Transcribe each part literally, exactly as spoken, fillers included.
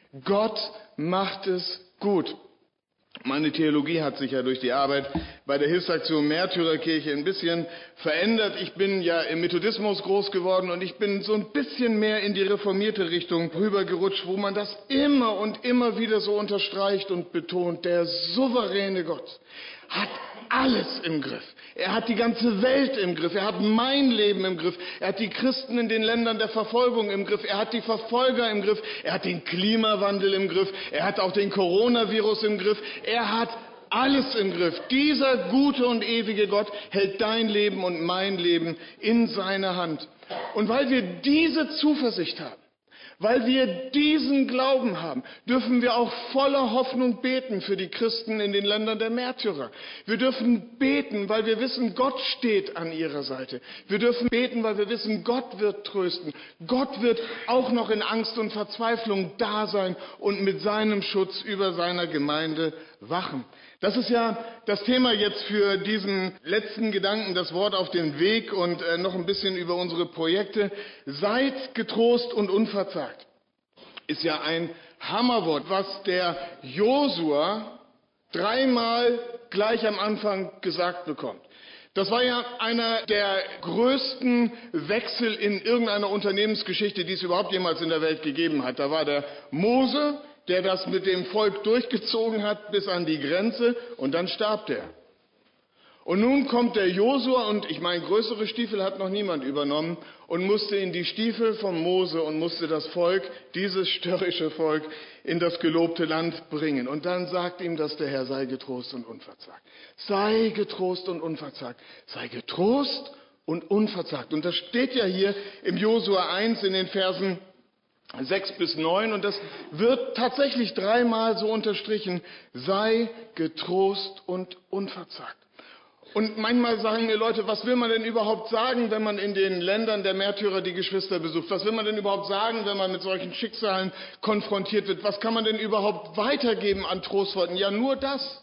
Gott macht es gut. Meine Theologie hat sich ja durch die Arbeit bei der Hilfsaktion Märtyrerkirche ein bisschen verändert. Ich bin ja im Methodismus groß geworden und ich bin so ein bisschen mehr in die reformierte Richtung rübergerutscht, wo man das immer und immer wieder so unterstreicht und betont. Der souveräne Gott hat alles im Griff. Er hat die ganze Welt im Griff. Er hat mein Leben im Griff. Er hat die Christen in den Ländern der Verfolgung im Griff. Er hat die Verfolger im Griff. Er hat den Klimawandel im Griff. Er hat auch den Coronavirus im Griff. Er hat alles im Griff. Dieser gute und ewige Gott hält dein Leben und mein Leben in seiner Hand. Und weil wir diese Zuversicht haben, weil wir diesen Glauben haben, dürfen wir auch voller Hoffnung beten für die Christen in den Ländern der Märtyrer. Wir dürfen beten, weil wir wissen, Gott steht an ihrer Seite. Wir dürfen beten, weil wir wissen, Gott wird trösten. Gott wird auch noch in Angst und Verzweiflung da sein und mit seinem Schutz über seiner Gemeinde wachen. Das ist ja das Thema jetzt für diesen letzten Gedanken, das Wort auf den Weg und äh, noch ein bisschen über unsere Projekte. Seid getrost und unverzagt. Ist ja ein Hammerwort, was der Josua dreimal gleich am Anfang gesagt bekommt. Das war ja einer der größten Wechsel in irgendeiner Unternehmensgeschichte, die es überhaupt jemals in der Welt gegeben hat. Da war der Mose, der das mit dem Volk durchgezogen hat bis an die Grenze, und dann starb der. Und nun kommt der Josua, und ich meine, größere Stiefel hat noch niemand übernommen, und musste in die Stiefel von Mose und musste das Volk, dieses störrische Volk, in das gelobte Land bringen. Und dann sagt ihm das der Herr: sei getrost und unverzagt. Sei getrost und unverzagt. Sei getrost und unverzagt. Und das steht ja hier im Josua eins in den Versen sechs bis neun, und das wird tatsächlich dreimal so unterstrichen: sei getrost und unverzagt. Und manchmal sagen mir Leute, was will man denn überhaupt sagen, wenn man in den Ländern der Märtyrer die Geschwister besucht? Was will man denn überhaupt sagen, wenn man mit solchen Schicksalen konfrontiert wird? Was kann man denn überhaupt weitergeben an Trostworten? Ja, nur das.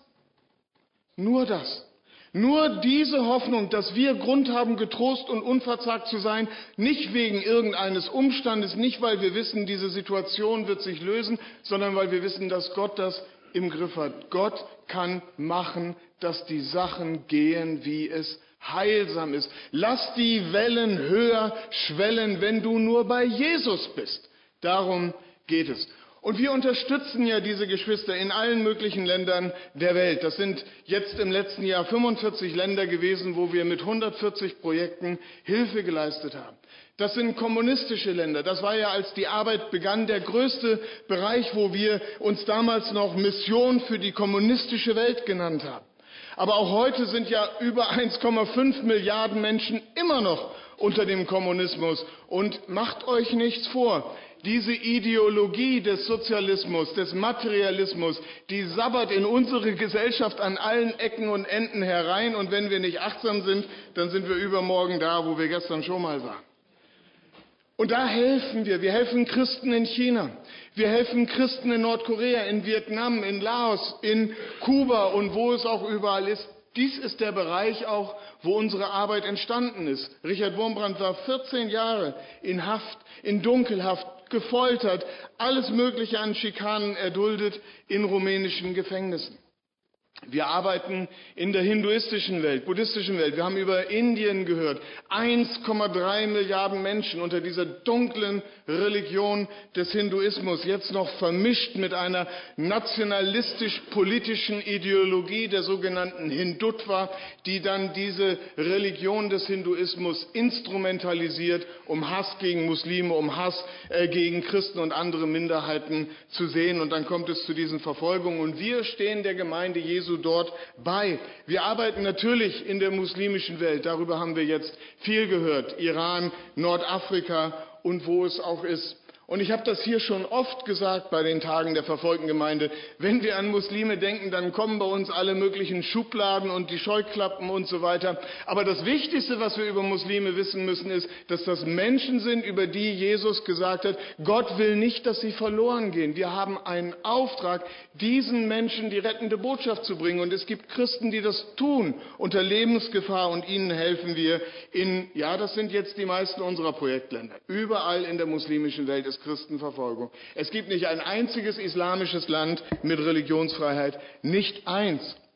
Nur das. Nur diese Hoffnung, dass wir Grund haben, getrost und unverzagt zu sein, nicht wegen irgendeines Umstandes, nicht weil wir wissen, diese Situation wird sich lösen, sondern weil wir wissen, dass Gott das im Griff hat. Gott kann machen, dass die Sachen gehen, wie es heilsam ist. Lass die Wellen höher schwellen, wenn du nur bei Jesus bist. Darum geht es. Und wir unterstützen ja diese Geschwister in allen möglichen Ländern der Welt. Das sind jetzt im letzten Jahr fünfundvierzig Länder gewesen, wo wir mit hundertvierzig Projekten Hilfe geleistet haben. Das sind kommunistische Länder. Das war ja, als die Arbeit begann, der größte Bereich, wo wir uns damals noch Mission für die kommunistische Welt genannt haben. Aber auch heute sind ja über eins Komma fünf Milliarden Menschen immer noch unter dem Kommunismus. Und macht euch nichts vor. Diese Ideologie des Sozialismus, des Materialismus, die sabbert in unsere Gesellschaft an allen Ecken und Enden herein. Und wenn wir nicht achtsam sind, dann sind wir übermorgen da, wo wir gestern schon mal waren. Und da helfen wir. Wir helfen Christen in China. Wir helfen Christen in Nordkorea, in Vietnam, in Laos, in Kuba und wo es auch überall ist. Dies ist der Bereich auch, wo unsere Arbeit entstanden ist. Richard Wurmbrand war vierzehn Jahre in Haft, in Dunkelhaft, gefoltert, alles Mögliche an Schikanen erduldet in rumänischen Gefängnissen. Wir arbeiten in der hinduistischen Welt, buddhistischen Welt. Wir haben über Indien gehört. eins Komma drei Milliarden Menschen unter dieser dunklen Religion des Hinduismus, jetzt noch vermischt mit einer nationalistisch-politischen Ideologie der sogenannten Hindutva, die dann diese Religion des Hinduismus instrumentalisiert, um Hass gegen Muslime, um Hass äh, gegen Christen und andere Minderheiten zu sehen. Und dann kommt es zu diesen Verfolgungen. Und wir stehen der Gemeinde Jesu dort bei. Wir arbeiten natürlich in der muslimischen Welt, darüber haben wir jetzt viel gehört, Iran, Nordafrika und wo es auch ist. Und ich habe das hier schon oft gesagt bei den Tagen der verfolgten Gemeinde. Wenn wir an Muslime denken, dann kommen bei uns alle möglichen Schubladen und die Scheuklappen und so weiter. Aber das Wichtigste, was wir über Muslime wissen müssen, ist, dass das Menschen sind, über die Jesus gesagt hat, Gott will nicht, dass sie verloren gehen. Wir haben einen Auftrag, diesen Menschen die rettende Botschaft zu bringen. Und es gibt Christen, die das tun unter Lebensgefahr, und ihnen helfen wir in, ja, das sind jetzt die meisten unserer Projektländer. Überall in der muslimischen Welt. Es ist Christenverfolgung. Es gibt nicht ein einziges islamisches Land mit Religionsfreiheit, nicht eins.